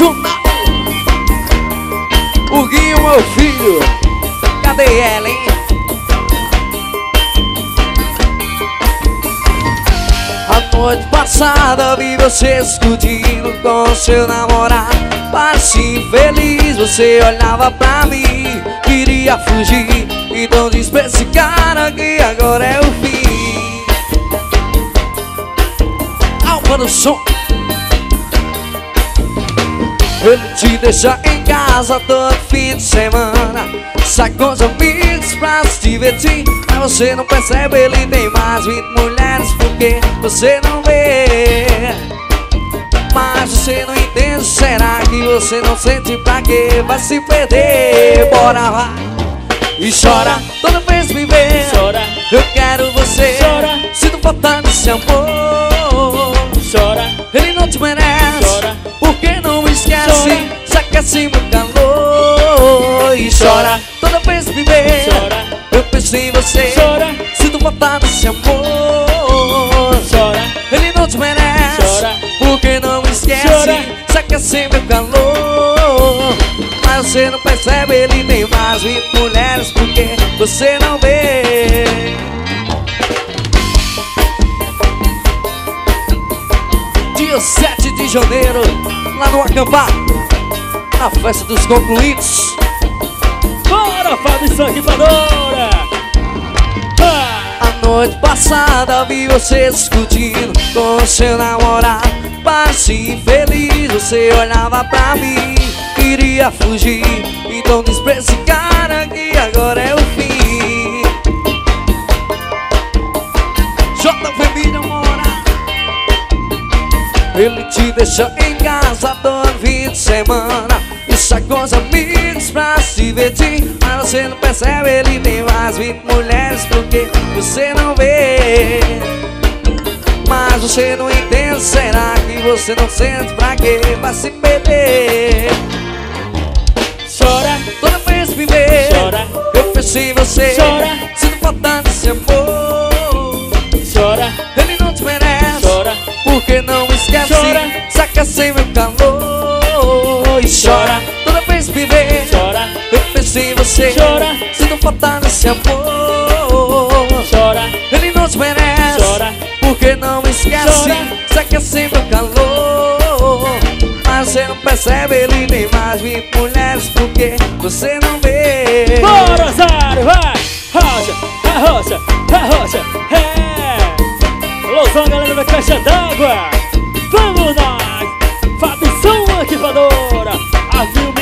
apaixonado. O Guinho, meu filho. Cadê ela, hein? A noite passada vi você discutindo com seu namorado. Parecia infeliz, você olhava pra mim, queria fugir. Então diz pra esse cara que agora é o fim. Alma no som. Ele te deixa em casa todo fim de semana, sai com os amigos pra se divertir. Mas você não percebe, ele tem mais 20 mulheres, porque você não vê. Mas você não entende, será que você não sente? Pra que vai se perder? Bora lá e chora toda vez me vê. Chora, eu quero você. Chora, sinto falta desse amor. Chora, ele não te merece. Chora, porque não me esquece. Chora, se aquece meu calor. E chora toda vez me vê. Chora, eu penso em você. Chora, sinto falta desse amor. Chora, ele não te merece. Chora, porque não me esquece. Chora, se aquece meu calor. Mas você não percebe, ele tem mais 20 mulheres, porque você não vê. Dia 7 de janeiro, lá no acampado, na festa dos concluídos. bora, Fabição Rifadora! A noite passada vi você discutindo com seu namorado. Parecia infeliz, você olhava pra mim, queria fugir. Então diz pra esse cara que agora é o fim. JV Mídia Mora. Ele te deixa em casa todo fim de semana e sai com os amigos pra se divertir. Mas você não percebe, ele tem mais 20 mulheres, porque você não vê. Mas você não entende, será que você não sente? Pra que vai se perder? Chora, toda vez me vê. Chora, eu penso em você. Chora, sinto falta desse amor. Chora, ele não te merece. Chora, porque não me esquece. Chora, saca sem meu calor. E chora toda vez me vê. Chora, eu penso em você. Chora, sinto falta desse amor. Chora, ele não te merece. Chora, porque não me esquece. Chora, saca sem meu calor. Mas você não percebe, ele tem mais 20 mulheres, porque você não vê. bora, Rosário, vai! Rocha, arrocha, arrocha, é! Alôzão, galera da caixa d'água! Vamos nós! Fabição Rifadora! A